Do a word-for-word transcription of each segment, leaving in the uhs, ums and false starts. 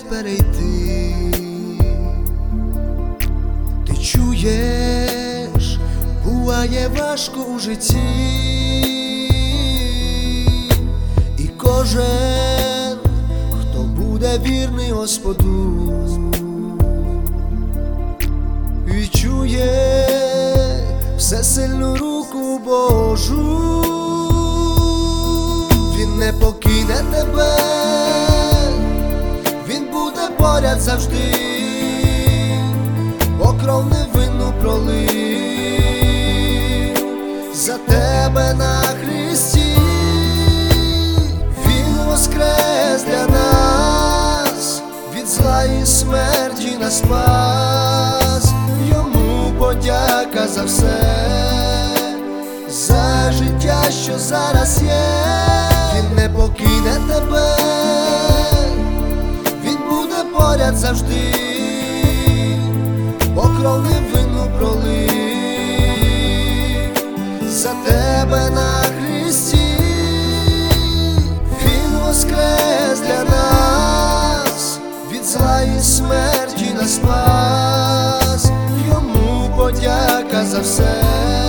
перейти. Ти чуєш, буває важко у житті, і кожен, хто буде вірний Господу, відчує всесильну руку Божу. Він не покине тебе, він буде поряд завжди, бо кров невинну пролив за тебе на хресті. Він воскрес для нас, від зла і смерті нас спас. Йому подяка за все, за життя, що зараз є. Він не покине тебе, він буде поряд завжди, бо кров невинну пролив за тебе на хресті. Він воскрес для нас, від зла і смерті нас спас. Йому подяка за все,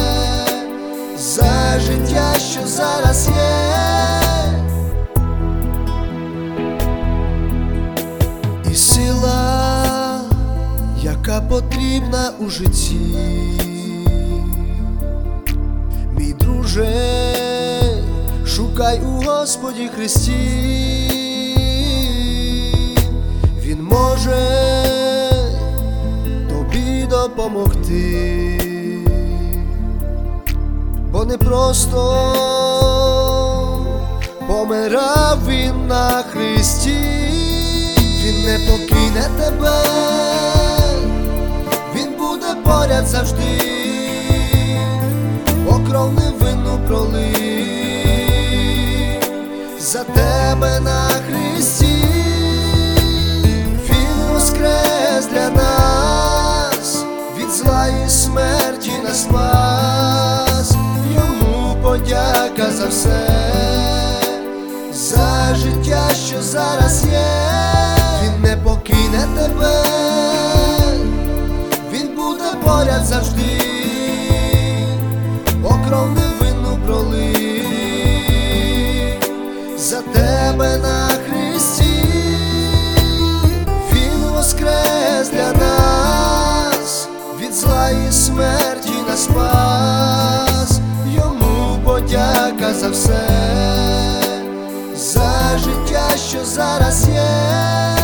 за життя, що зараз є. І сила, яка потрібна у житті, мій друже, шукай у Господі Христі. Він може тобі допомогти, бо не просто помирав він на хресті. Він не покине тебе, він буде поряд завжди, бо кров невинну пролив за тебе на хресті. Він воскрес для нас, від зла і смерті нас спас. Йому подяка за все, за життя, що зараз є. Він не покине тебе, він буде поряд завжди, бо кров невинну пролив за тебе на хресті. Він воскрес для нас, від зла і смерті нас спас. Йому подяка за все, за життя, що зараз є.